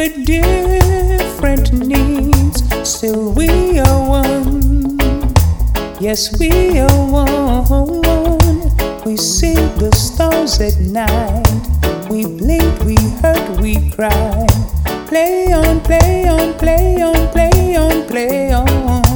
with different needs, still we are one. Yes, we are one. We see the stars at night. We blink, we hurt, we cry. Play on, play on, play on, play on, play on.